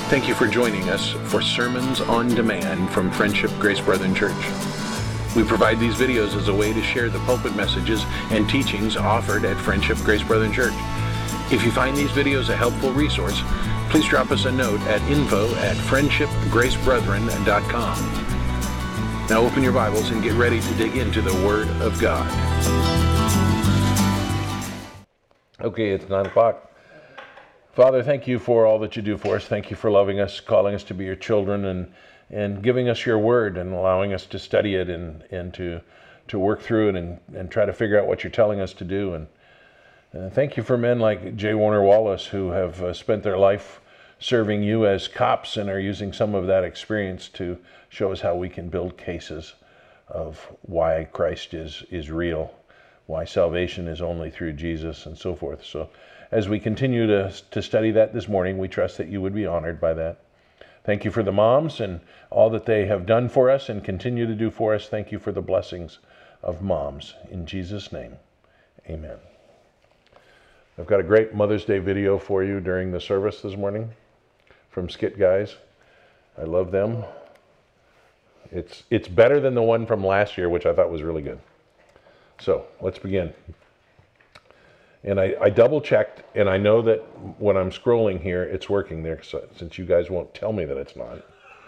Thank you for joining us for Sermons on Demand from Friendship Grace Brethren Church. We provide these videos as a way to share the pulpit messages and teachings offered at Friendship Grace Brethren Church. If you find these videos a helpful resource, please drop us a note at info@friendshipgracebrethren.com. Now open your Bibles and get ready to dig into the Word of God. Okay, it's 9 o'clock. Father, thank you for all that you do for us. Thank you for loving us, calling us to be your children, and giving us your word and allowing us to study it and to work through it and try to figure out what you're telling us to do. And thank you for men like J. Warner Wallace who have spent their life serving you as cops and are using some of that experience to show us how we can build cases of why Christ is real, why salvation is only through Jesus, and so forth. So as we continue to study that this morning, we trust that you would be honored by that. Thank you for the moms and all that they have done for us and continue to do for us. Thank you for the blessings of moms. In Jesus' name, amen. I've got a great Mother's Day video for you during the service this morning from Skit Guys. I love them. It's better than the one from last year, which I thought was really good. So let's begin. And I double checked, and I know that when I'm scrolling here, it's working there, since you guys won't tell me that it's not.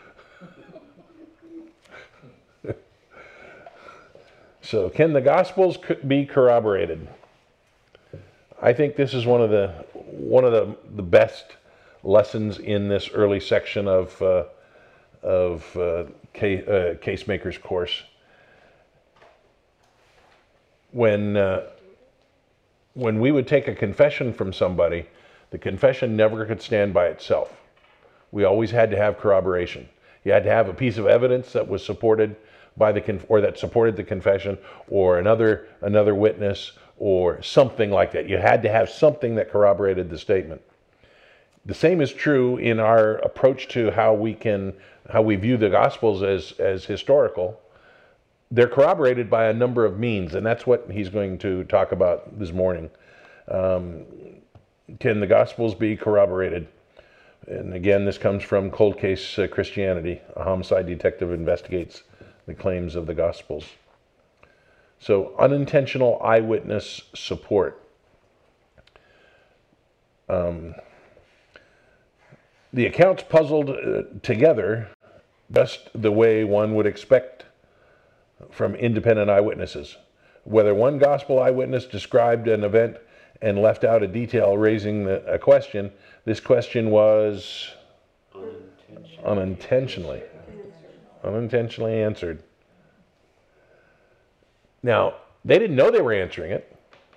So, can the Gospels be corroborated? I think this is one of the best lessons in this early section of Case-Maker's course. When we would take a confession from somebody, the confession never could stand by itself. We always had to have corroboration. You had to have a piece of evidence that was supported by that supported the confession, or another witness, or something like that. You had to have something that corroborated the statement. The same is true in our approach to how we view the Gospels as historical. They're corroborated by a number of means, and that's what he's going to talk about this morning. Can the Gospels be corroborated? And again, this comes from Cold Case Christianity. A homicide detective investigates the claims of the Gospels. So, unintentional eyewitness support. The accounts puzzled together just the way one would expect from independent eyewitnesses. Whether one gospel eyewitness described an event and left out a detail raising a question, this question was unintentionally answered. Now, they didn't know they were answering it.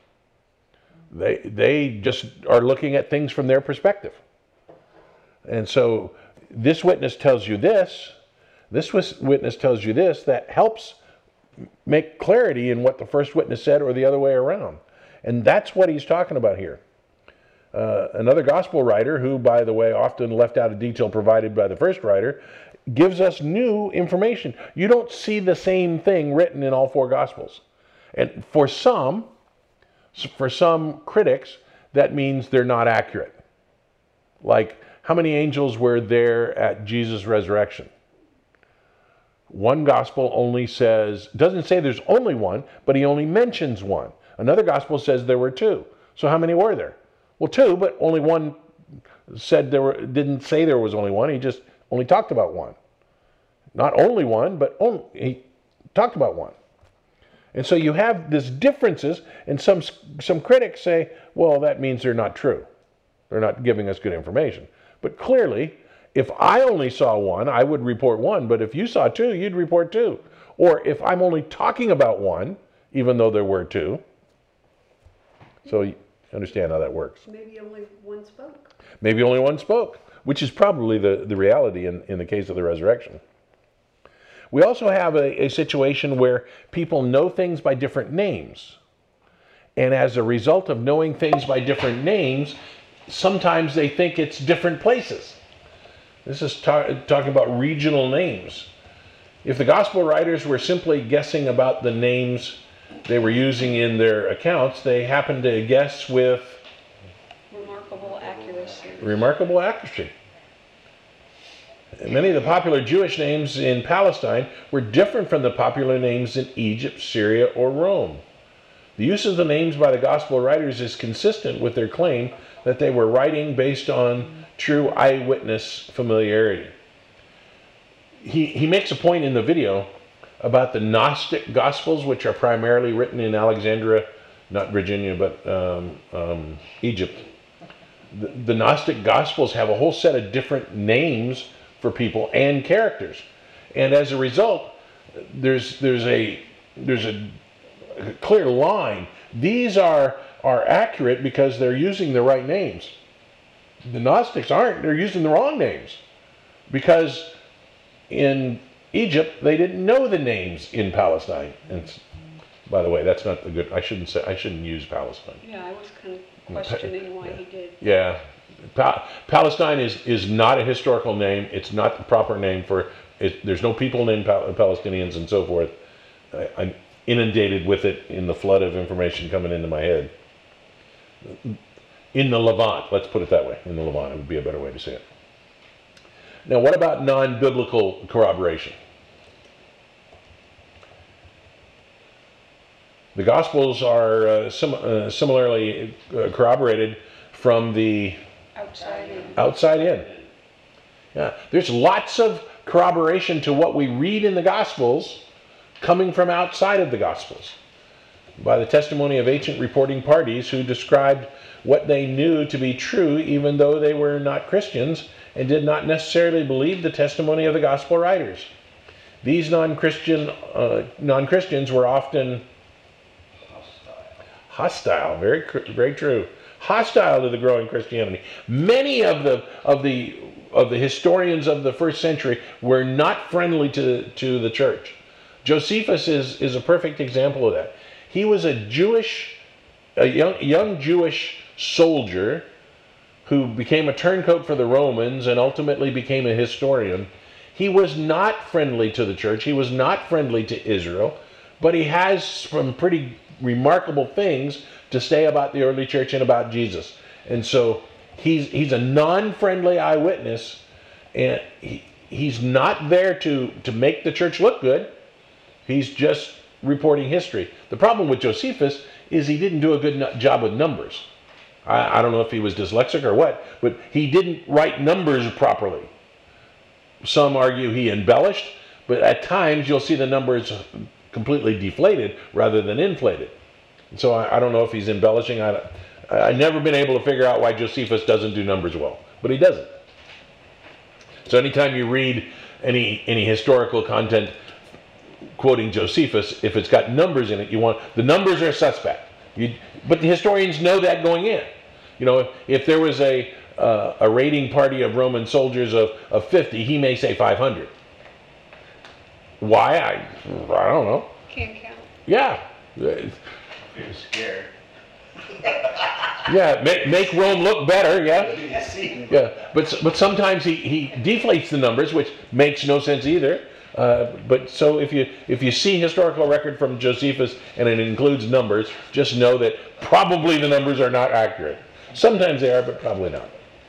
They just are looking at things from their perspective. And so this witness tells you this witness tells you this, that helps make clarity in what the first witness said or the other way around. And that's what he's talking about here. Another gospel writer, who, by the way, often left out a detail provided by the first writer, gives us new information. You don't see the same thing written in all four Gospels. And for some critics, that means they're not accurate. Like, how many angels were there at Jesus' resurrection? One gospel doesn't say there's only one, but he only mentions one. Another gospel says there were two. So how many were there? Well, two, but only one didn't say there was only one. He just only talked about one. Not only one, but he talked about one. And so you have these differences, and some critics say, well, that means they're not true. They're not giving us good information. But clearly, if I only saw one, I would report one, but if you saw two, you'd report two. Or if I'm only talking about one, even though there were two. So you understand how that works. Maybe only one spoke. Maybe only one spoke, which is probably the reality in the case of the resurrection. We also have a situation where people know things by different names. And as a result of knowing things by different names, sometimes they think it's different places. This is talking about regional names. If the gospel writers were simply guessing about the names they were using in their accounts, they happened to guess with remarkable accuracy. Remarkable accuracy. Many of the popular Jewish names in Palestine were different from the popular names in Egypt, Syria, or Rome. The use of the names by the gospel writers is consistent with their claim that they were writing based on true eyewitness familiarity. He makes a point in the video about the Gnostic Gospels, which are primarily written in Alexandria, not Virginia, but Egypt. The Gnostic Gospels have a whole set of different names for people and characters, and as a result, there's a clear line. These are accurate because they're using the right names. The Gnostics aren't. They're using the wrong names because in Egypt they didn't know the names in Palestine. And by the way, that's not the good. I shouldn't use Palestine. Yeah, I was kind of questioning why he did. Yeah, Palestine is not a historical name. It's not the proper name for it. There's no people named Palestinians and so forth. I'm inundated with it in the flood of information coming into my head. In the Levant, let's put it that way. In the Levant would be a better way to say it. Now, what about non-biblical corroboration? The Gospels are similarly corroborated from the outside in. Yeah, there's lots of corroboration to what we read in the Gospels coming from outside of the Gospels by the testimony of ancient reporting parties who described what they knew to be true even though they were not Christians and did not necessarily believe the testimony of the Gospel writers. These non-Christians were often hostile, very true. Hostile to the growing Christianity. Many of the historians of the first century were not friendly to the church. Josephus is a perfect example of that. He was a young Jewish soldier who became a turncoat for the Romans and ultimately became a historian. He was not friendly to the church. He was not friendly to Israel, but he has some pretty remarkable things to say about the early church and about Jesus. And so he's a non-friendly eyewitness, and he's not there to make the church look good. He's just reporting history. The problem with Josephus is he didn't do a good job with numbers. I don't know if he was dyslexic or what, but he didn't write numbers properly. Some argue he embellished, but at times you'll see the numbers completely deflated rather than inflated. So I don't know if he's embellishing. I've never been able to figure out why Josephus doesn't do numbers well, but he doesn't. So anytime you read any historical content quoting Josephus, if it's got numbers in it, the numbers are suspect. But the historians know that going in. You know, if there was a raiding party of Roman soldiers of 50, he may say 500. Why? I don't know. Can't count. Yeah. He was scared. Yeah, make Rome look better, yeah. Yeah, but sometimes he deflates the numbers, which makes no sense either. But so if you see historical record from Josephus and it includes numbers, just know that probably the numbers are not accurate. Sometimes they are, but probably not.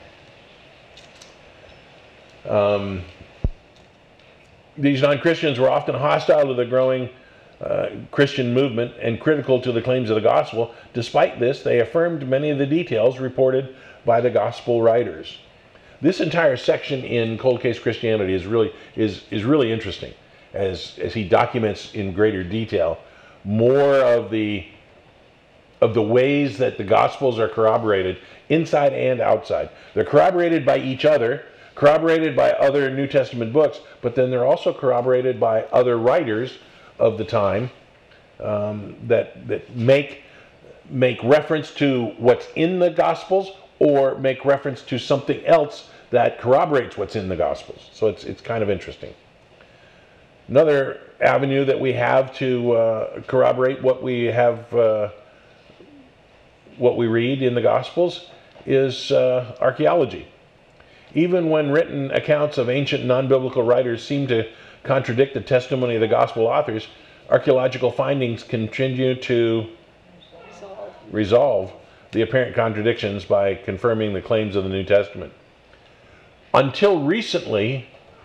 These non-Christians were often hostile to the growing Christian movement and critical to the claims of the gospel. Despite this, they affirmed many of the details reported by the gospel writers. This entire section in Cold Case Christianity is really interesting, as he documents in greater detail more of the ways that the Gospels are corroborated inside and outside. They're corroborated by each other, corroborated by other New Testament books, but then they're also corroborated by other writers of the time that make reference to what's in the Gospels or make reference to something else that corroborates what's in the Gospels. So it's kind of interesting. Another avenue that we have to corroborate what we have, what we read in the Gospels is archaeology. Even when written accounts of ancient non-biblical writers seem to contradict the testimony of the Gospel authors, archaeological findings continue to resolve the apparent contradictions by confirming the claims of the New Testament. Until recently,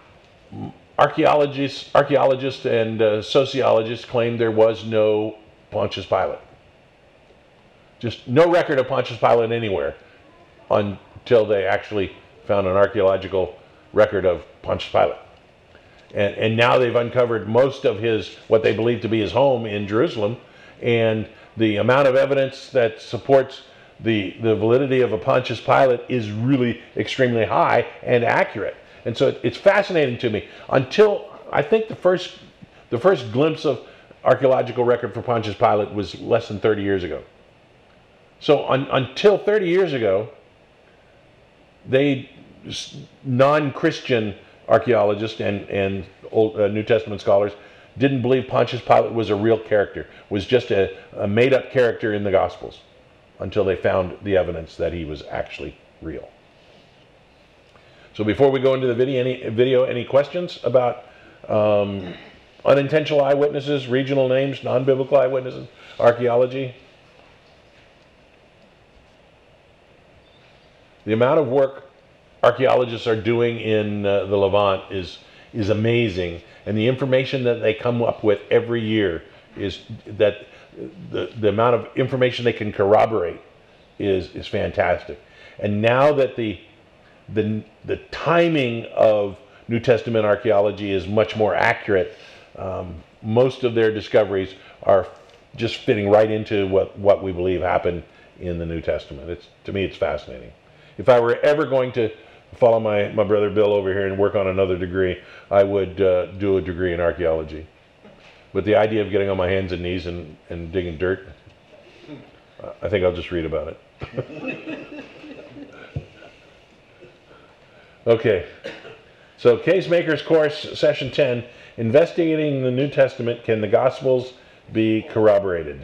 archaeologists and sociologists claim there was no Pontius Pilate. Just no record of Pontius Pilate anywhere until they actually found an archaeological record of Pontius Pilate. And now they've uncovered most of what they believe to be his home in Jerusalem, and the amount of evidence that supports the validity of a Pontius Pilate is really extremely high and accurate. And so it's fascinating to me. Until I think the first glimpse of archaeological record for Pontius Pilate was less than 30 years ago. So until 30 years ago, non-Christian archaeologists and Old New Testament scholars didn't believe Pontius Pilate was a real character, was just a made-up character in the Gospels, until they found the evidence that he was actually real. So before we go into the video, any questions about unintentional eyewitnesses, regional names, non-biblical eyewitnesses, archaeology? The amount of work archaeologists are doing in the Levant is amazing, and the information that they come up with every year is that the amount of information they can corroborate is fantastic. And now that the timing of New Testament archaeology is much more accurate, most of their discoveries are just fitting right into what we believe happened in the New Testament. To me, it's fascinating. If I were ever going to follow my brother Bill over here and work on another degree, I would do a degree in archaeology. But the idea of getting on my hands and knees and digging dirt, I think I'll just read about it. Okay, so Casemakers Course, Session 10, Investigating the New Testament, Can the Gospels be Corroborated?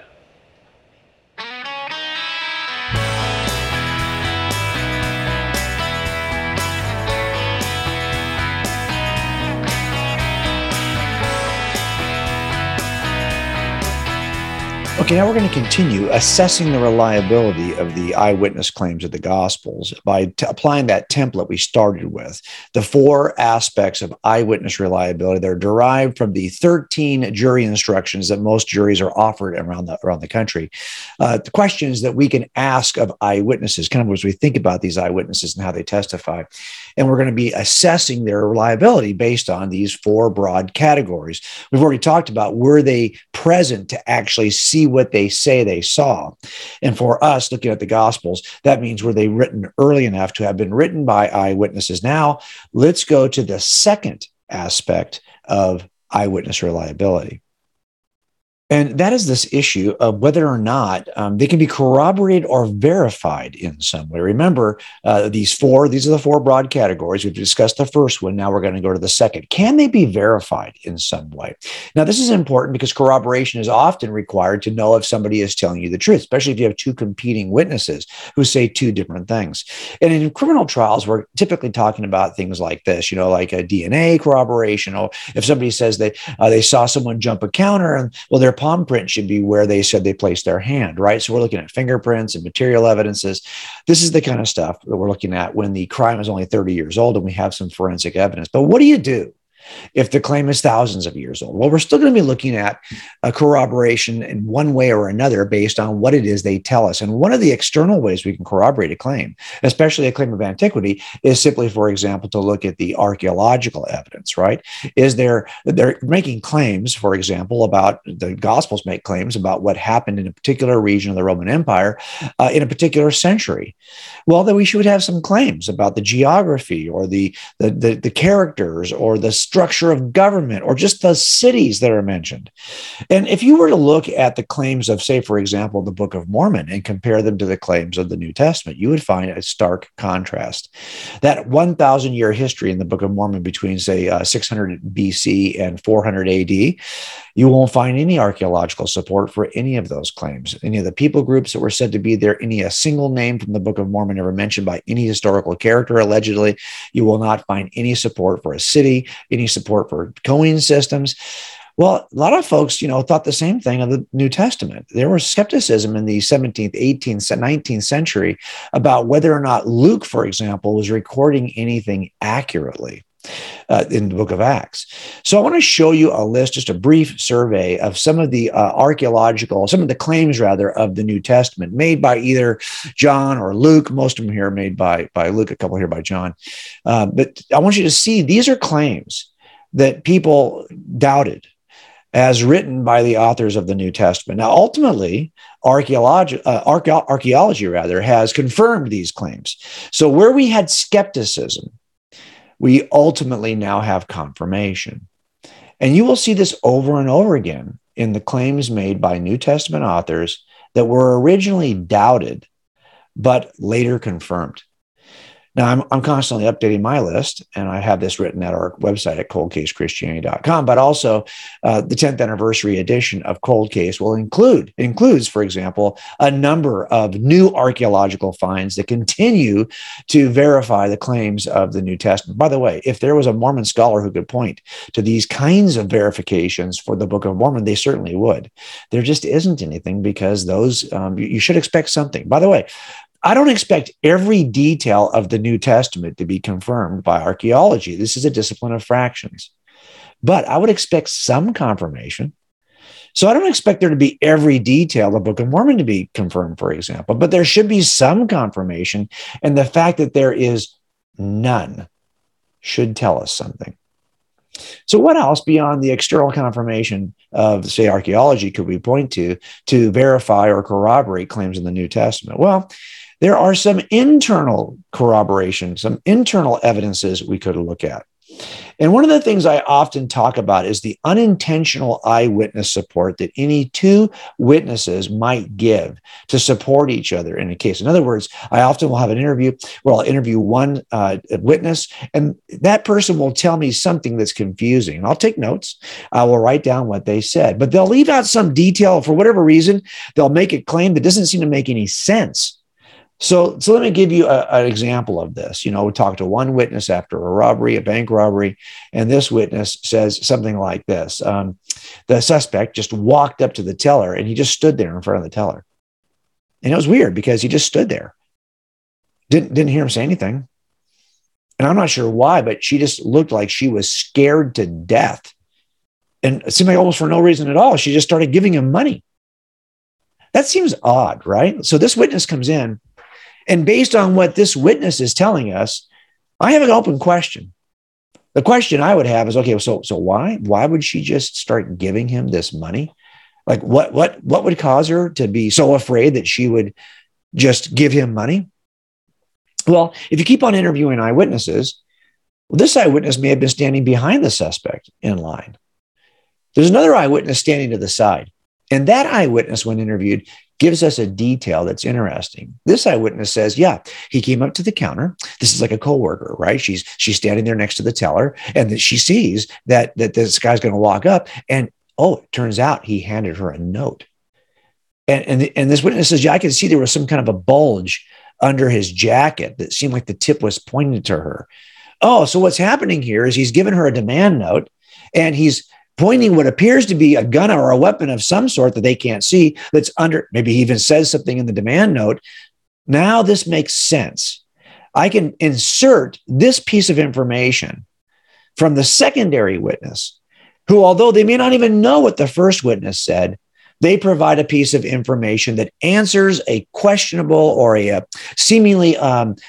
Okay, now we're going to continue assessing the reliability of the eyewitness claims of the Gospels by applying that template we started with. The 4 aspects of eyewitness reliability that are derived from the 13 jury instructions that most juries are offered around the country. The questions that we can ask of eyewitnesses, kind of as we think about these eyewitnesses and how they testify. And we're going to be assessing their reliability based on these 4 broad categories. We've already talked about, were they present to actually see what they say they saw? And for us, looking at the Gospels, that means, were they written early enough to have been written by eyewitnesses? Now, let's go to the second aspect of eyewitness reliability. And that is this issue of whether or not they can be corroborated or verified in some way. Remember, these are the 4 broad categories. We've discussed the first one. Now we're going to go to the second. Can they be verified in some way? Now, this is important because corroboration is often required to know if somebody is telling you the truth, especially if you have 2 competing witnesses who say 2 different things. And in criminal trials, we're typically talking about things like this, like a DNA corroboration, or if somebody says that they saw someone jump a counter, and their palm print should be where they said they placed their hand, right? So we're looking at fingerprints and material evidences. This is the kind of stuff that we're looking at when the crime is only 30 years old and we have some forensic evidence. But what do you do if the claim is thousands of years old? Well, we're still going to be looking at a corroboration in one way or another based on what it is they tell us. And one of the external ways we can corroborate a claim, especially a claim of antiquity, is simply, for example, to look at the archaeological evidence, right? They're making claims, for example, about, the Gospels make claims about what happened in a particular region of the Roman Empire in a particular century. Well, then we should have some claims about the geography or the characters or the structure of government or just the cities that are mentioned. And if you were to look at the claims of, say, for example, the Book of Mormon and compare them to the claims of the New Testament, you would find a stark contrast. That 1,000-year history in the Book of Mormon between, say, 600 BC and 400 AD, you won't find any archaeological support for any of those claims. Any of the people groups that were said to be there, a single name from the Book of Mormon ever mentioned by any historical character, allegedly, you will not find any support for a city, any support for coin systems. Well, a lot of folks, thought the same thing of the New Testament. There was skepticism in the 17th, 18th, 19th century about whether or not Luke, for example, was recording anything accurately. in the book of Acts. So I want to show you a list, just a brief survey of some of the some of the claims rather of the New Testament made by either John or Luke. Most of them here are made by Luke, a couple here by John. But I want you to see these are claims that people doubted as written by the authors of the New Testament. Now, ultimately, archaeology has confirmed these claims. So where we had skepticism, we ultimately now have confirmation. And you will see this over and over again in the claims made by New Testament authors that were originally doubted, but later confirmed. Now, I'm constantly updating my list, and I have this written at our website at coldcasechristianity.com, but also the 10th anniversary edition of Cold Case includes, for example, a number of new archaeological finds that continue to verify the claims of the New Testament. By the way, if there was a Mormon scholar who could point to these kinds of verifications for the Book of Mormon, they certainly would. There just isn't anything because those, you should expect something. By the way, I don't expect every detail of the New Testament to be confirmed by archaeology. This is a discipline of fractions. But I would expect some confirmation. So I don't expect there to be every detail of the Book of Mormon to be confirmed, for example, but there should be some confirmation. And the fact that there is none should tell us something. So what else beyond the external confirmation of, say, archaeology could we point to verify or corroborate claims in the New Testament? Well, there are some internal corroboration, some internal evidences we could look at. And one of the things I often talk about is the unintentional eyewitness support that any two witnesses might give to support each other in a case. In other words, I often will have an interview where I'll interview one witness, and that person will tell me something that's confusing. And I'll take notes. I will write down what they said, but they'll leave out some detail for whatever reason. They'll make a claim that doesn't seem to make any sense. So let me give you an example of this. We talked to one witness after a robbery, a bank robbery, and this witness says something like this. The suspect just walked up to the teller and he just stood there in front of the teller. And it was weird because he just stood there. Didn't hear him say anything. And I'm not sure why, but she just looked like she was scared to death. And it seemed like almost for no reason at all, she just started giving him money. That seems odd, right? So this witness comes in, and based on what this witness is telling us, I have an open question. The question I would have is, okay, so why would she just start giving him this money? Like what would cause her to be so afraid that she would just give him money? Well, if you keep on interviewing eyewitnesses, this eyewitness may have been standing behind the suspect in line. There's another eyewitness standing to the side. And that eyewitness, when interviewed, gives us a detail that's interesting. This eyewitness says, yeah, he came up to the counter. This is like a coworker, right? She's standing there next to the teller, and that she sees that this guy's going to walk up, and it turns out he handed her a note. And this witness says, yeah, I can see there was some kind of a bulge under his jacket that seemed like the tip was pointed to her. Oh, so what's happening here is he's given her a demand note, and he's pointing what appears to be a gun or a weapon of some sort that they can't see that's under, maybe he even says something in the demand note. Now this makes sense. I can insert this piece of information from the secondary witness, who, although they may not even know what the first witness said, they provide a piece of information that answers a questionable or a seemingly hard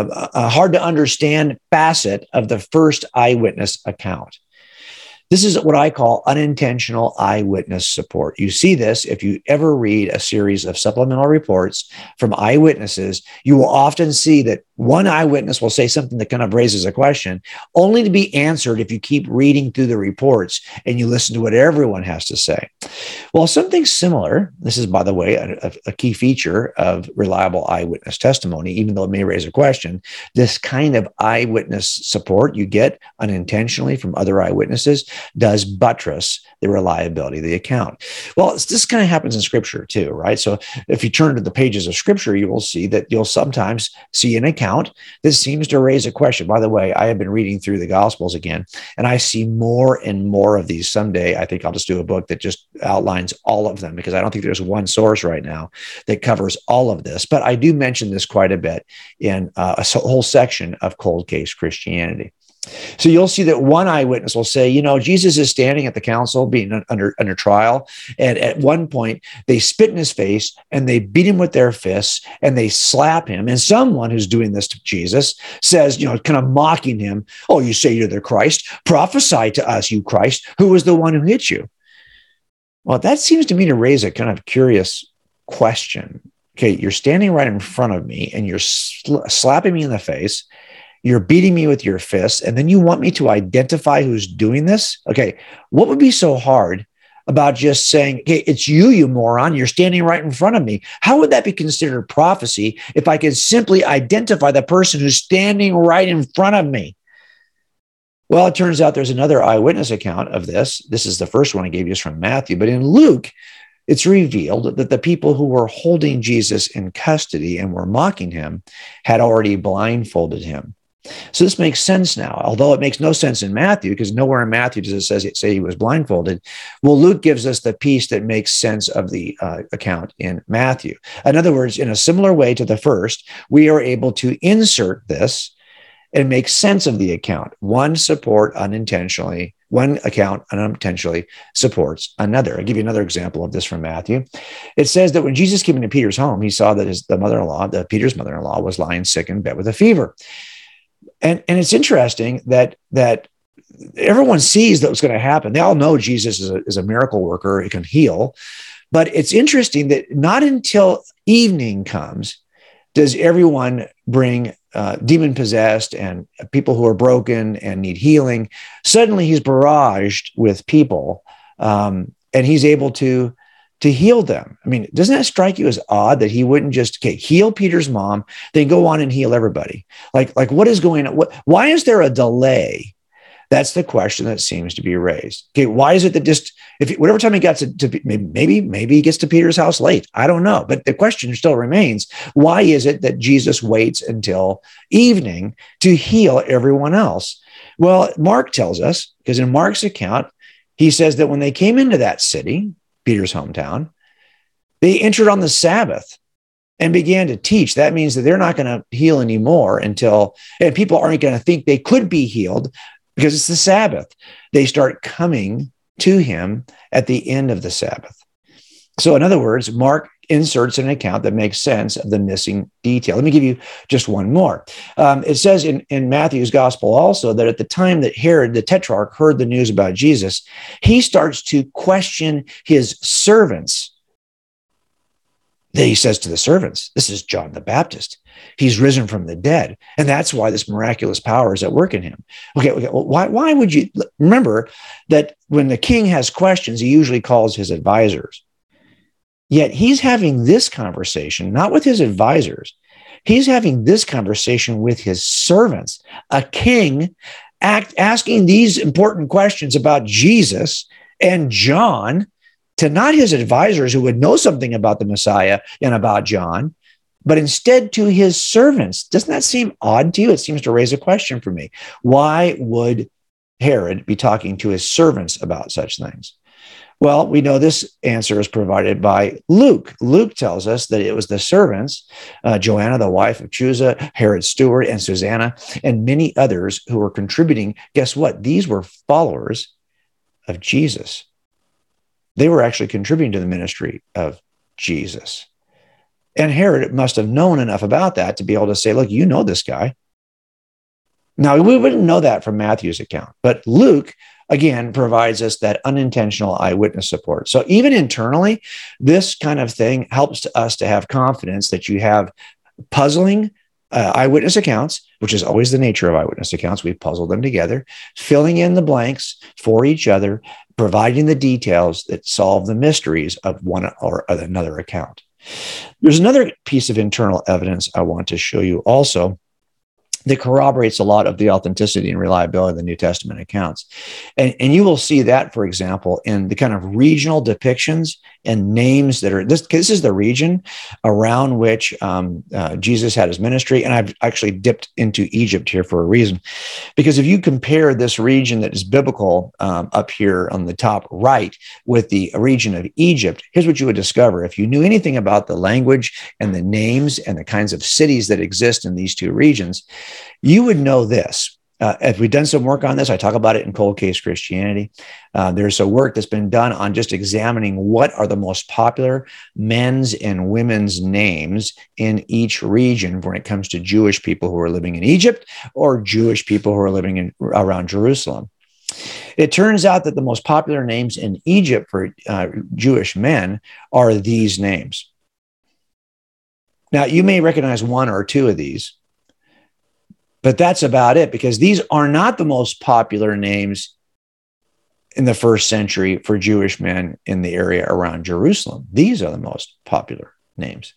to understand facet of the first eyewitness account. This is what I call unintentional eyewitness support. You see this if you ever read a series of supplemental reports from eyewitnesses. You will often see that one eyewitness will say something that kind of raises a question, only to be answered if you keep reading through the reports and you listen to what everyone has to say. Well, something similar, this is, by the way, a key feature of reliable eyewitness testimony, even though it may raise a question, this kind of eyewitness support you get unintentionally from other eyewitnesses does buttress the reliability of the account. Well, this kind of happens in Scripture too, right? So if you turn to the pages of Scripture, you will see that you'll sometimes see an account that seems to raise a question. By the way, I have been reading through the Gospels again, and I see more and more of these. Someday, I think I'll just do a book that just outlines all of them, because I don't think there's one source right now that covers all of this. But I do mention this quite a bit in a whole section of Cold Case Christianity. So you'll see that one eyewitness will say, Jesus is standing at the council being under trial. And at one point, they spit in his face and they beat him with their fists and they slap him. And someone who's doing this to Jesus says, kind of mocking him, "Oh, you say you're the Christ? Prophesy to us, you Christ. Who was the one who hit you?" Well, that seems to me to raise a kind of curious question. Okay, you're standing right in front of me and you're slapping me in the face. You're beating me with your fists, and then you want me to identify who's doing this? Okay, what would be so hard about just saying, "Okay, it's you, you moron. You're standing right in front of me"? How would that be considered prophecy if I could simply identify the person who's standing right in front of me? Well, it turns out there's another eyewitness account of this. This is the first one I gave you, is from Matthew. But in Luke, it's revealed that the people who were holding Jesus in custody and were mocking him had already blindfolded him. So this makes sense now, although it makes no sense in Matthew, because nowhere in Matthew does it say he was blindfolded. Well, Luke gives us the piece that makes sense of the account in Matthew. In other words, in a similar way to the first, we are able to insert this and make sense of the account. One account unintentionally supports another. I'll give you another example of this from Matthew. It says that when Jesus came into Peter's home, he saw that Peter's mother-in-law was lying sick in bed with a fever. And it's interesting that everyone sees that what's going to happen. They all know Jesus is a miracle worker. He can heal. But it's interesting that not until evening comes does everyone bring demon-possessed and people who are broken and need healing. Suddenly he's barraged with people, and he's able to heal them. I mean, doesn't that strike you as odd that he wouldn't just heal Peter's mom, then go on and heal everybody? Like what is going on? Why is there a delay? That's the question that seems to be raised. Okay, why is it that just whatever time he got to maybe he gets to Peter's house late? I don't know, but the question still remains: why is it that Jesus waits until evening to heal everyone else? Well, Mark tells us, because in Mark's account, he says that when they came into that city, Peter's hometown, they entered on the Sabbath and began to teach. That means that they're not going to heal anymore and people aren't going to think they could be healed because it's the Sabbath. They start coming to him at the end of the Sabbath. So in other words, Mark inserts an account that makes sense of the missing detail. Let me give you just one more. It says in Matthew's gospel also that at the time that Herod, the Tetrarch, heard the news about Jesus, he starts to question his servants. Then he says to the servants, "This is John the Baptist. He's risen from the dead." And that's why this miraculous power is at work in him. Okay, well, why would you remember that when the king has questions, he usually calls his advisors? Yet he's having this conversation, not with his advisors. He's having this conversation with his servants. A king asking these important questions about Jesus and John to not his advisors who would know something about the Messiah and about John, but instead to his servants. Doesn't that seem odd to you? It seems to raise a question for me. Why would Herod be talking to his servants about such things? Well, we know this answer is provided by Luke. Luke tells us that it was the servants, Joanna, the wife of Chuza, Herod's steward, and Susanna, and many others who were contributing. Guess what? These were followers of Jesus. They were actually contributing to the ministry of Jesus. And Herod must have known enough about that to be able to say, "Look, you know this guy." Now, we wouldn't know that from Matthew's account, but Luke, again, provides us that unintentional eyewitness support. So even internally, this kind of thing helps us to have confidence that you have puzzling eyewitness accounts, which is always the nature of eyewitness accounts. We puzzle them together, filling in the blanks for each other, providing the details that solve the mysteries of one or another account. There's another piece of internal evidence I want to show you also that corroborates a lot of the authenticity and reliability of the New Testament accounts. And you will see that, for example, in the kind of regional depictions and names that are, this is the region around which Jesus had his ministry. And I've actually dipped into Egypt here for a reason, because if you compare this region that is biblical up here on the top right with the region of Egypt, here's what you would discover. If you knew anything about the language and the names and the kinds of cities that exist in these two regions, you would know this, If we've done some work on this, I talk about it in Cold Case Christianity. There's a work that's been done on just examining what are the most popular men's and women's names in each region when it comes to Jewish people who are living in Egypt or Jewish people who are living around Jerusalem. It turns out that the most popular names in Egypt for Jewish men are these names. Now, you may recognize one or two of these, but that's about it, because these are not the most popular names in the first century for Jewish men in the area around Jerusalem. These are the most popular names.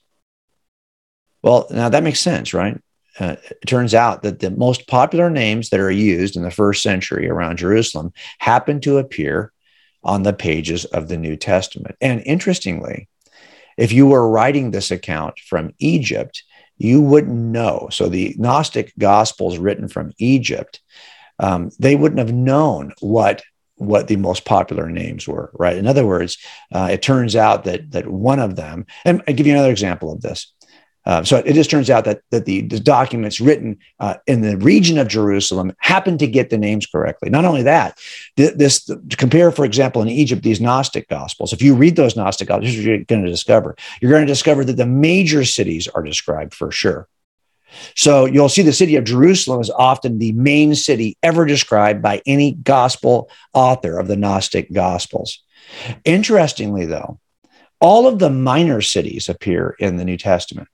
Well, now that makes sense, right? It turns out that the most popular names that are used in the first century around Jerusalem happen to appear on the pages of the New Testament. And interestingly, if you were writing this account from Egypt, you wouldn't know. So the Gnostic Gospels written from Egypt, they wouldn't have known what the most popular names were, right? In other words, it turns out that one of them, and I'll give you another example of this. So it just turns out that the documents written in the region of Jerusalem happen to get the names correctly. Not only that, to compare, for example, in Egypt, these Gnostic Gospels. If you read those Gnostic Gospels, here's what you're going to discover. You're going to discover that the major cities are described for sure. So you'll see the city of Jerusalem is often the main city ever described by any gospel author of the Gnostic Gospels. Interestingly, though, all of the minor cities appear in the New Testament.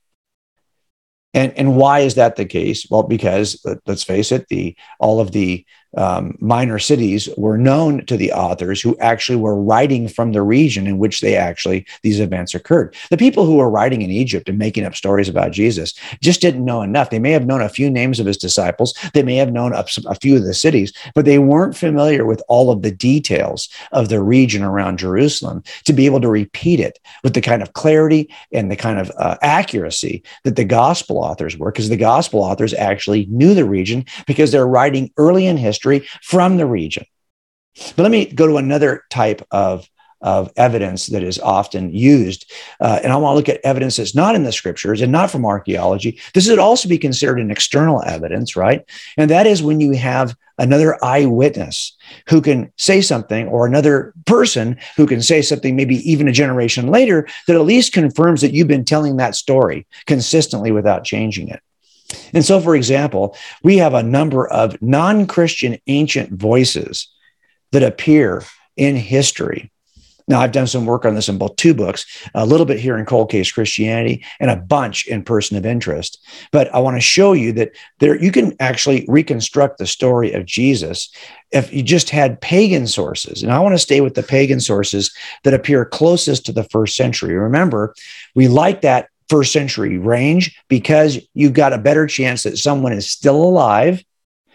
And why is that the case? Well, because let's face it, all of the minor cities were known to the authors who actually were writing from the region in which these events occurred. The people who were writing in Egypt and making up stories about Jesus just didn't know enough. They may have known a few names of his disciples. They may have known a few of the cities, but they weren't familiar with all of the details of the region around Jerusalem to be able to repeat it with the kind of clarity and the kind of accuracy that the gospel authors were, because the gospel authors actually knew the region because they're writing early in history from the region. But let me go to another type of evidence that is often used. And I want to look at evidence that's not in the scriptures and not from archaeology. This would also be considered an external evidence, right? And that is when you have another eyewitness who can say something, or another person who can say something maybe even a generation later that at least confirms that you've been telling that story consistently without changing it. And so, for example, we have a number of non-Christian ancient voices that appear in history. Now, I've done some work on this in both two books, a little bit here in Cold Case Christianity and a bunch in Person of Interest. But I want to show you that you can actually reconstruct the story of Jesus if you just had pagan sources. And I want to stay with the pagan sources that appear closest to the first century. Remember, we like that first century range because you've got a better chance that someone is still alive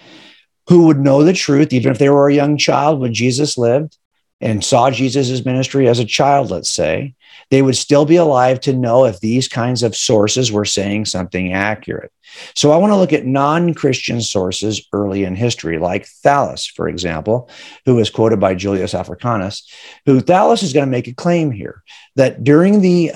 who would know the truth, even if they were a young child when Jesus lived and saw Jesus' ministry as a child, let's say. They would still be alive to know if these kinds of sources were saying something accurate. So I want to look at non-Christian sources early in history, like Thallus, for example, who was quoted by Julius Africanus, who Thallus is going to make a claim here that during the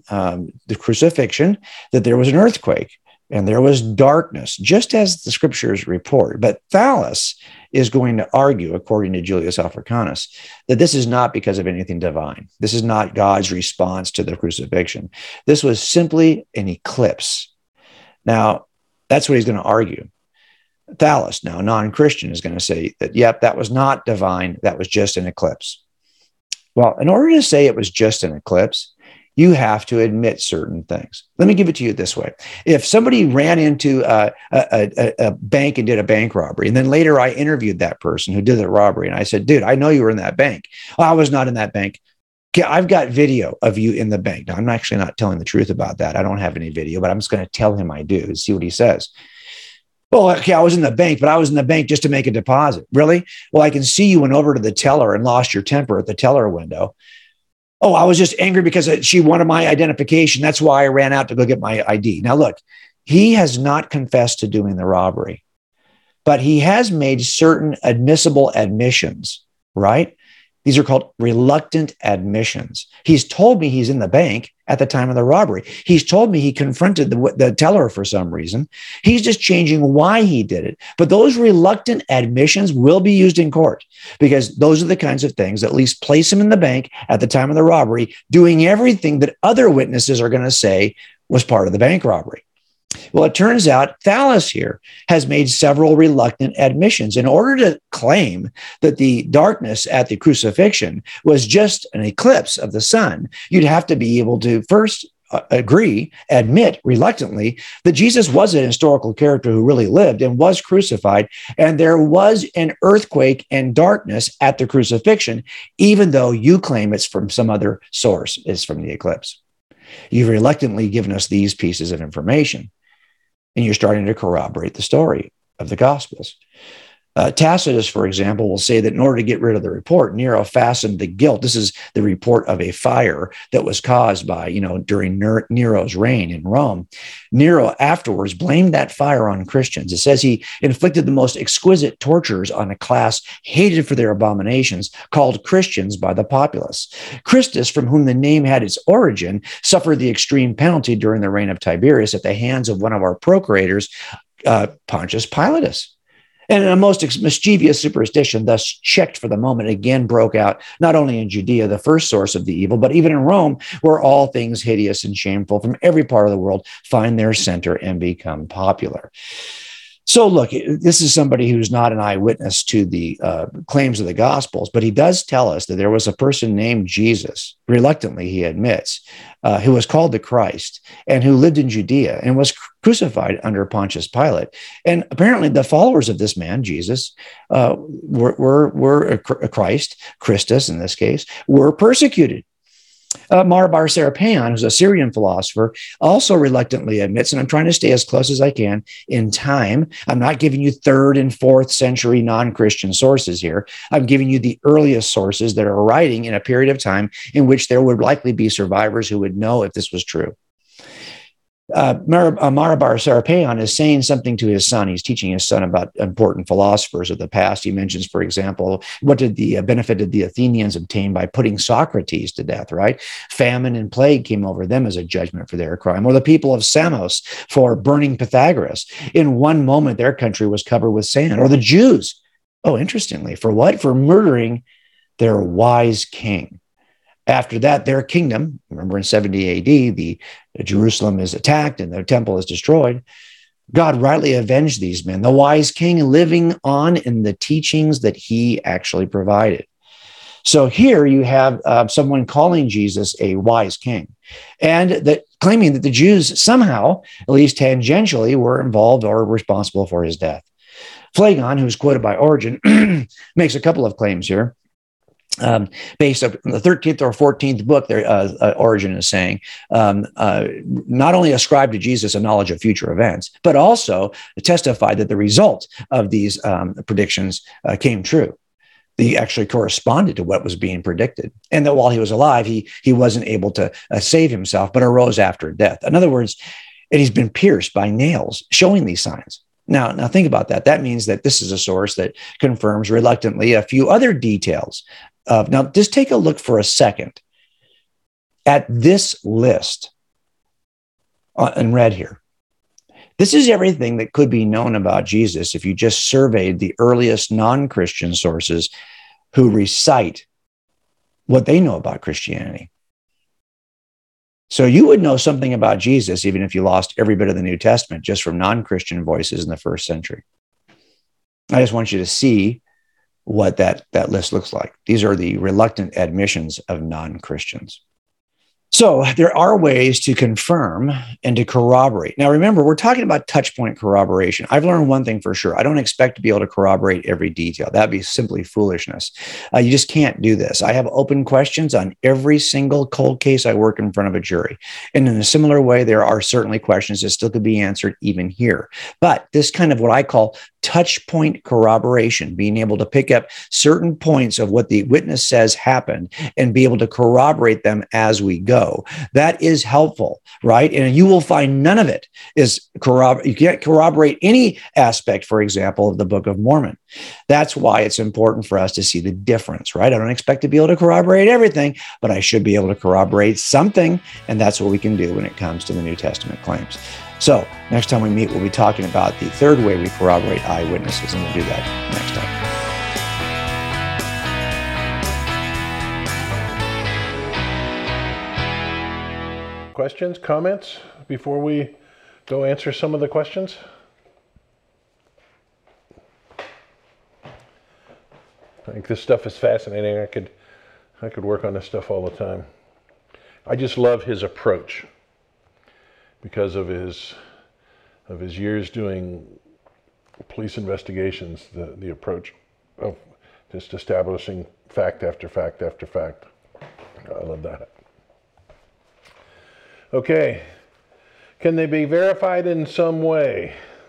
crucifixion, that there was an earthquake and there was darkness, just as the scriptures report. But Thallus is going to argue, according to Julius Africanus, that this is not because of anything divine. This is not God's response to the crucifixion. This was simply an eclipse. Now, that's what he's going to argue. Thallus, now a non-Christian, is going to say that, yep, that was not divine. That was just an eclipse. Well, in order to say it was just an eclipse, you have to admit certain things. Let me give it to you this way. If somebody ran into a bank and did a bank robbery, and then later I interviewed that person who did the robbery, and I said, dude, I know you were in that bank. Oh, I was not in that bank. Okay, I've got video of you in the bank. Now, I'm actually not telling the truth about that. I don't have any video, but I'm just going to tell him I do and see what he says. Well, okay, I was in the bank, but I was in the bank just to make a deposit. Really? Well, I can see you went over to the teller and lost your temper at the teller window. Oh, I was just angry because she wanted my identification. That's why I ran out to go get my ID. Now, look, he has not confessed to doing the robbery, but he has made certain admissible admissions, right? These are called reluctant admissions. He's told me he's in the bank at the time of the robbery. He's told me he confronted the teller for some reason. He's just changing why he did it. But those reluctant admissions will be used in court because those are the kinds of things that at least place him in the bank at the time of the robbery, doing everything that other witnesses are going to say was part of the bank robbery. Well, it turns out Thallus here has made several reluctant admissions. In order to claim that the darkness at the crucifixion was just an eclipse of the sun, you'd have to be able to first admit reluctantly that Jesus was an historical character who really lived and was crucified, and there was an earthquake and darkness at the crucifixion, even though you claim it's from some other source, it's from the eclipse. You've reluctantly given us these pieces of information, and you're starting to corroborate the story of the Gospels. Tacitus, for example, will say that in order to get rid of the report, Nero fastened the guilt. This is the report of a fire that was caused by, during Nero's reign in Rome. Nero afterwards blamed that fire on Christians. It says he inflicted the most exquisite tortures on a class hated for their abominations, called Christians by the populace. Christus, from whom the name had its origin, suffered the extreme penalty during the reign of Tiberius at the hands of one of our procurators, Pontius Pilatus. And a most mischievous superstition, thus checked for the moment, again broke out, not only in Judea, the first source of the evil, but even in Rome, where all things hideous and shameful from every part of the world find their center and become popular. So look, this is somebody who's not an eyewitness to the claims of the Gospels, but he does tell us that there was a person named Jesus, reluctantly he admits, who was called the Christ and who lived in Judea and was crucified under Pontius Pilate. And apparently the followers of this man, Jesus, were Christ, Christus in this case, were persecuted. Mar Bar Serapion, who's a Syrian philosopher, also reluctantly admits, and I'm trying to stay as close as I can in time. I'm not giving you 3rd and 4th century non-Christian sources here. I'm giving you the earliest sources that are writing in a period of time in which there would likely be survivors who would know if this was true. Mar Bar Serapion is saying something to his son. He's teaching his son about important philosophers of the past. He mentions, for example, what did the benefit did the Athenians obtain by putting Socrates to death, right? Famine and plague came over them as a judgment for their crime, or the people of Samos for burning Pythagoras. In one moment, their country was covered with sand, or the Jews. Oh, interestingly, for what? For murdering their wise king. After that, their kingdom, remember in 70 AD, the Jerusalem is attacked and the temple is destroyed. God rightly avenged these men, the wise king living on in the teachings that he actually provided. So here you have someone calling Jesus a wise king, and that claiming that the Jews somehow, at least tangentially, were involved or responsible for his death. Phlegon, who's quoted by Origen, makes a couple of claims here. Based on the 13th or 14th book, Origen is saying, not only ascribed to Jesus a knowledge of future events, but also testified that the result of these predictions came true. They actually corresponded to what was being predicted. And that while he was alive, he wasn't able to save himself, but arose after death. In other words, and he's been pierced by nails, showing these signs. Now think about that. That means that this is a source that confirms reluctantly a few other details. Now, just take a look for a second at this list in red here. This is everything that could be known about Jesus if you just surveyed the earliest non-Christian sources who recite what they know about Christianity. So you would know something about Jesus even if you lost every bit of the New Testament just from non-Christian voices in the first century. I just want you to see what that list looks like. These are the reluctant admissions of non-Christians. So there are ways to confirm and to corroborate. Now, remember, we're talking about touchpoint corroboration. I've learned one thing for sure. I don't expect to be able to corroborate every detail. That'd be simply foolishness. You just can't do this. I have open questions on every single cold case I work in front of a jury. And in a similar way, there are certainly questions that still could be answered even here. But this kind of what I call touch point corroboration, being able to pick up certain points of what the witness says happened and be able to corroborate them as we go. That is helpful, right? And you will find none of it is you can't corroborate any aspect, for example, of the Book of Mormon. That's why it's important for us to see the difference, right? I don't expect to be able to corroborate everything, but I should be able to corroborate something. And that's what we can do when it comes to the New Testament claims. So next time we meet, we'll be talking about the third way we corroborate eyewitnesses, and we'll do that next time. Questions, comments before we go answer some of the questions? I think this stuff is fascinating. I could work on this stuff all the time. I just love his approach because of his years doing police investigations, the approach of just establishing fact after fact after fact. I love that. Okay. Can they be verified in some way?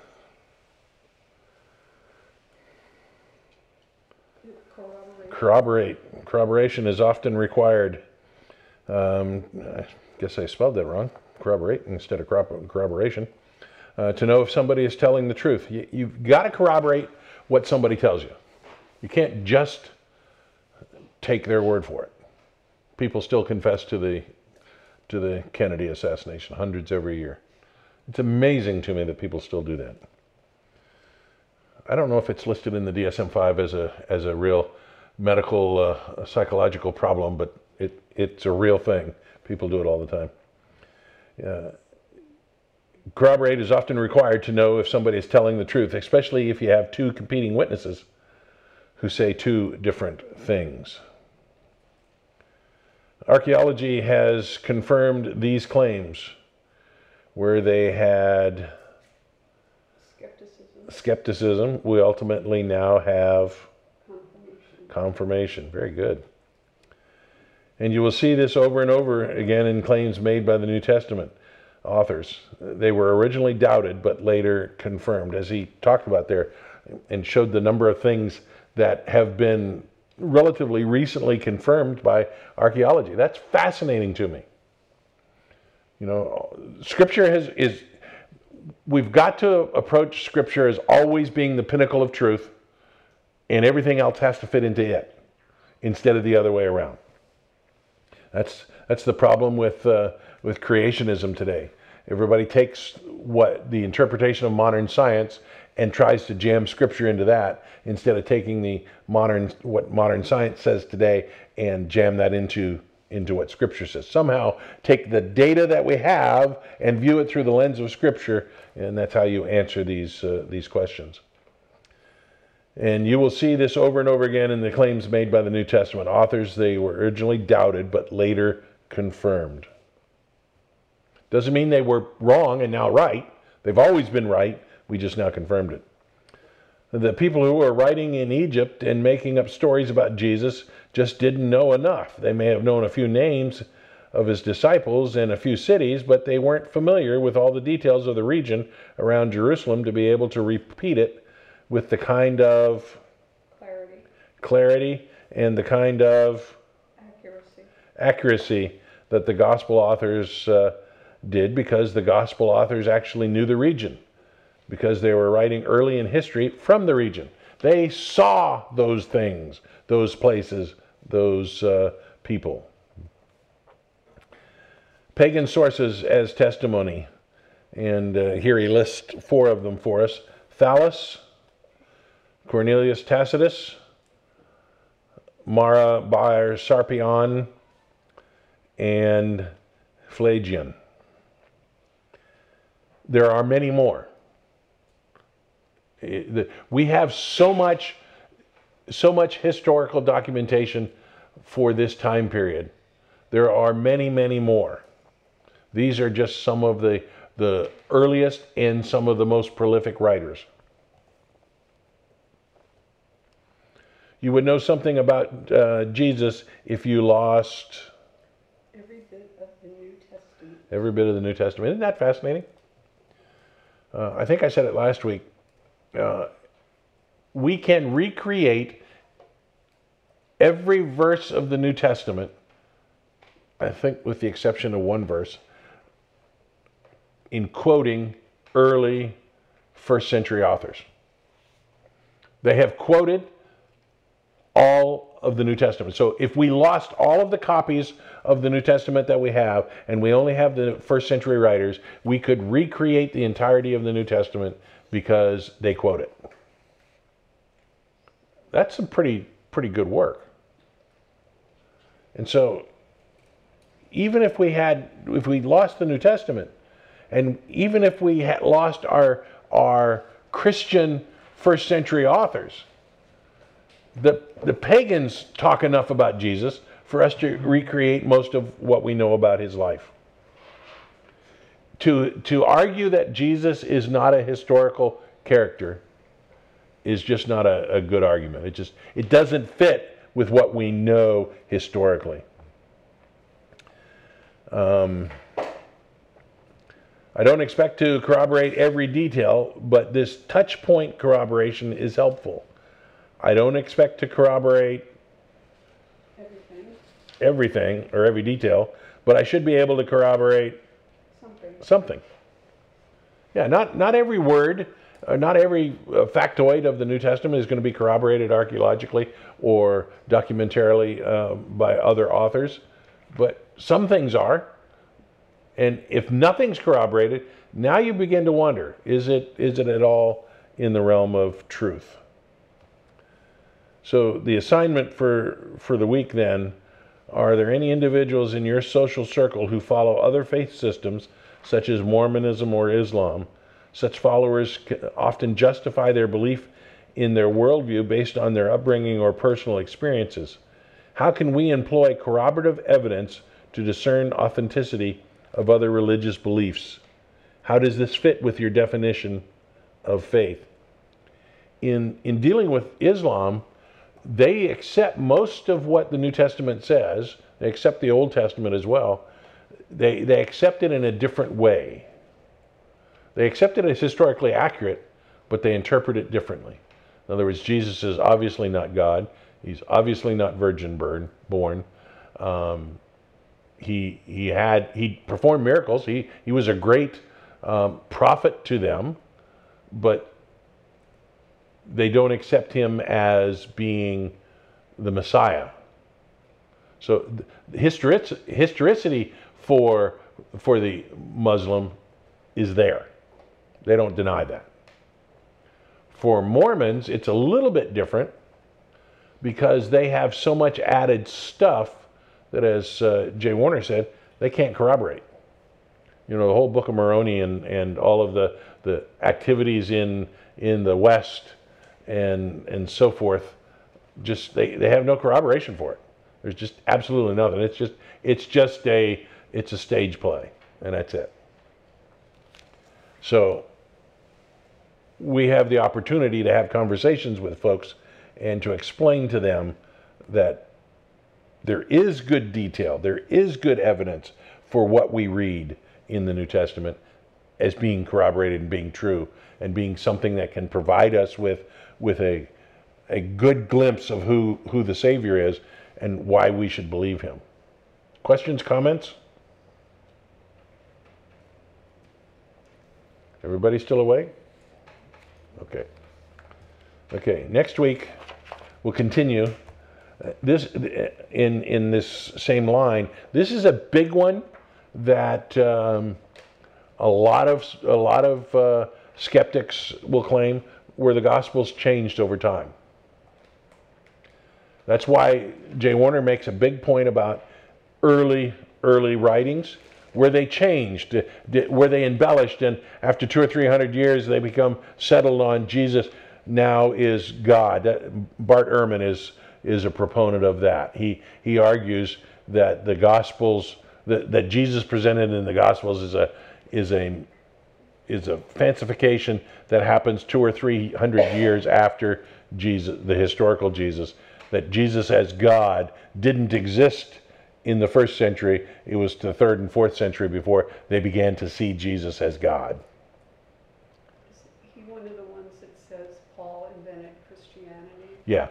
Corroboration is often required. I guess I spelled that wrong. Corroborate instead of corroboration. To know if somebody is telling the truth. You've got to corroborate what somebody tells you. You can't just take their word for it. People still confess to the Kennedy assassination, hundreds every year. It's amazing to me that people still do that. I don't know if it's listed in the DSM-5 as a real medical, psychological problem, but it's a real thing. People do it all the time. Corroborate is often required to know if somebody is telling the truth, especially if you have two competing witnesses who say two different things. Archaeology has confirmed these claims where they had skepticism. We ultimately now have confirmation. Very good. And you will see this over and over again in claims made by the New Testament authors. They were originally doubted, but later confirmed, as he talked about there and showed the number of things that have been relatively recently confirmed by archaeology. That's fascinating to me. You know, Scripture we've got to approach Scripture as always being the pinnacle of truth, and everything else has to fit into it instead of the other way around. That's the problem with creationism today. Everybody takes what the interpretation of modern science and tries to jam Scripture into that instead of taking what modern science says today and jam that into what Scripture says. Somehow take the data that we have and view it through the lens of Scripture, and that's how you answer these questions. And you will see this over and over again in the claims made by the New Testament authors. They were originally doubted, but later confirmed. Doesn't mean they were wrong and now right. They've always been right. We just now confirmed it. The people who were writing in Egypt and making up stories about Jesus just didn't know enough. They may have known a few names of his disciples and a few cities, but they weren't familiar with all the details of the region around Jerusalem to be able to repeat it with the kind of clarity and the kind of accuracy that the gospel authors did, because the gospel authors actually knew the region, because they were writing early in history from the region. They saw those things, those places, those people. Pagan sources as testimony, and here he lists 4 of them for us. Thallus, Cornelius Tacitus, Mara Bar Sarpion, and Pelagian. There are many more. We have so much historical documentation for this time period. There are many, many more. These are just some of the earliest and some of the most prolific writers. You would know something about Jesus if you lost every bit of the New Testament. Every bit of the New Testament. Isn't that fascinating? I think I said it last week. We can recreate every verse of the New Testament, I think with the exception of one verse, in quoting early first century authors. They have quoted all of the New Testament. So if we lost all of the copies of the New Testament that we have, and we only have the first century writers, we could recreate the entirety of the New Testament because they quote it. That's some pretty good work. And so even if we lost the New Testament, and even if we had lost our Christian first century authors, the pagans talk enough about Jesus for us to recreate most of what we know about his life. To argue that Jesus is not a historical character is just not a good argument. It doesn't fit with what we know historically. I don't expect to corroborate every detail, but this touch point corroboration is helpful. I don't expect to corroborate everything or every detail, but I should be able to corroborate something. Yeah, not every word, not every factoid of the New Testament is going to be corroborated archaeologically or documentarily by other authors, but some things are. And if nothing's corroborated, now you begin to wonder, is it at all in the realm of truth? So the assignment for the week then, are there any individuals in your social circle who follow other faith systems such as Mormonism or Islam? Such followers often justify their belief in their worldview based on their upbringing or personal experiences. How can we employ corroborative evidence to discern authenticity of other religious beliefs? How does this fit with your definition of faith? In dealing with Islam, they accept most of what the New Testament says. They accept the Old Testament as well. They accept it in a different way. They accept it as historically accurate, but they interpret it differently. In other words, Jesus is obviously not God. He's obviously not virgin born. He performed miracles. He was a great prophet to them, but they don't accept him as being the Messiah. So historicity for the Muslim is there. They don't deny that. For Mormons, it's a little bit different because they have so much added stuff that, as Jay Warner said, they can't corroborate. You know, the whole Book of Moroni and all of the activities in the West and so forth, just they have no corroboration for it. There's just absolutely nothing. It's a stage play, and that's it. So we have the opportunity to have conversations with folks and to explain to them that there is good detail, there is good evidence for what we read in the New Testament as being corroborated and being true and being something that can provide us with a good glimpse of who the Savior is and why we should believe him. Questions, comments? Everybody still awake? Okay, next week we'll continue this in this same line. This is a big one that a lot of skeptics will claim, where the Gospels changed over time. That's why Jay Warner makes a big point about early writings, where they changed, where they embellished, and after 200 or 300 years they become settled on Jesus now is God. Bart Ehrman is a proponent of that. He argues that the Gospels, that Jesus presented in the Gospels is a fancification that happens 200 or 300 years after Jesus, the historical Jesus. That Jesus as God didn't exist in the first century. It was the 3rd and 4th century before they began to see Jesus as God. Is he one of the ones that says Paul invented Christianity? Yeah.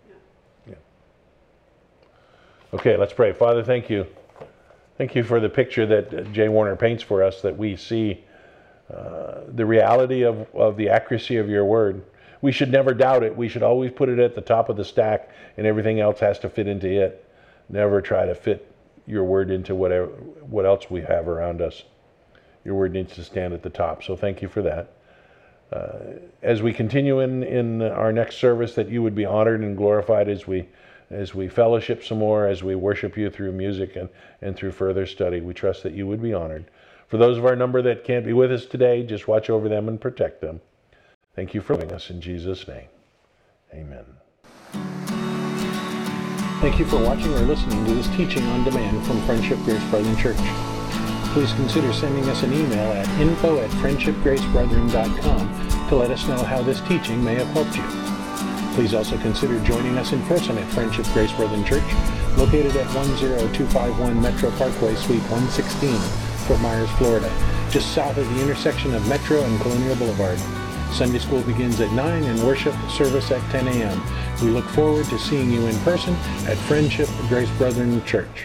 Okay, let's pray. Father, thank you. Thank you for the picture that Jay Warner paints for us, that we see the reality of the accuracy of your word. we should never doubt it. We should always put it at the top of the stack, and everything else has to fit into it. Never try to fit your word into what else we have around us. Your word needs to stand at the top. So thank you for that. As we continue in our next service, that you would be honored and glorified as we fellowship some more, as we worship you through music and through further study. We trust that you would be honored. For those of our number that can't be with us today, just watch over them and protect them. Thank you for loving us in Jesus' name. Amen. Thank you for watching or listening to this teaching on demand from Friendship Grace Brethren Church. Please consider sending us an email at info@friendshipgracebrethren.com to let us know how this teaching may have helped you. Please also consider joining us in person at Friendship Grace Brethren Church, located at 10251 Metro Parkway, Suite 116, Fort Myers, Florida, just south of the intersection of Metro and Colonial Boulevard. Sunday school begins at 9 and worship service at 10 a.m. We look forward to seeing you in person at Friendship Grace Brethren Church.